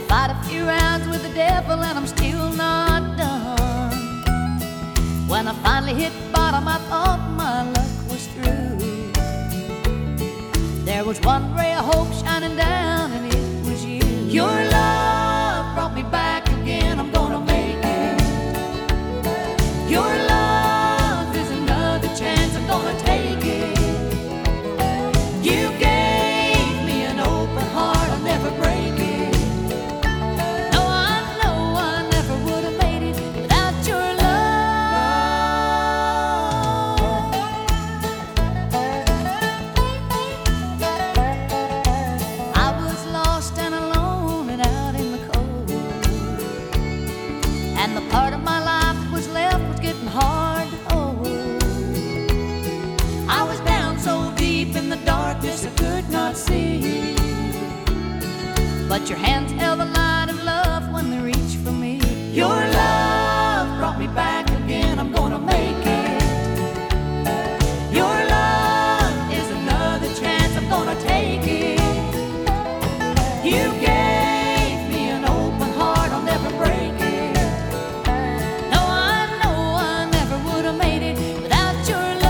fight a few rounds with the devil and I'm still not done. When I finally hit bottom, I thought my luck was through. There was one ray of hope shining down, and it was you. Your love brought me back again, I'm gonna make it. Your love is another chance, I'm gonna take it. You gave me an open heart, I'll never break it. No, I know I never would have made it without your love. I was lost and alone and out in the cold, and the part of my life that was left was getting hard to hold. I was down so deep in the darkness I could not see, but your hands held the light of love when they reached for me. Your love brought me back again, I'm gonna make it. Your love is another chance, I'm gonna take it. You gave me an open heart, I'll never break it. No, I know I never would have made it without your love.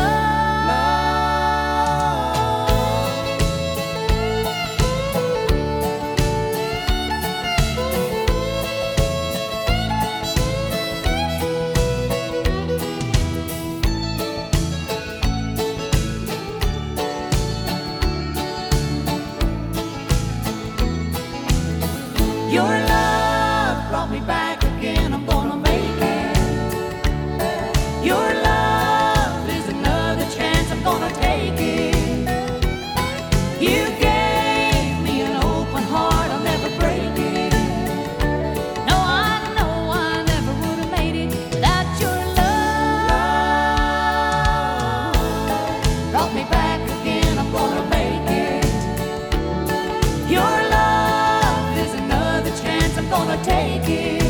Your love brought me back again, I'm gonna make it. Your love is another chance, I'm gonna take it. You gave me an open heart, I'll never break it. No, I know I never would have made it without your love. Brought me back again, I'm gonna make it. Your love is another chance, I'm gonna take it.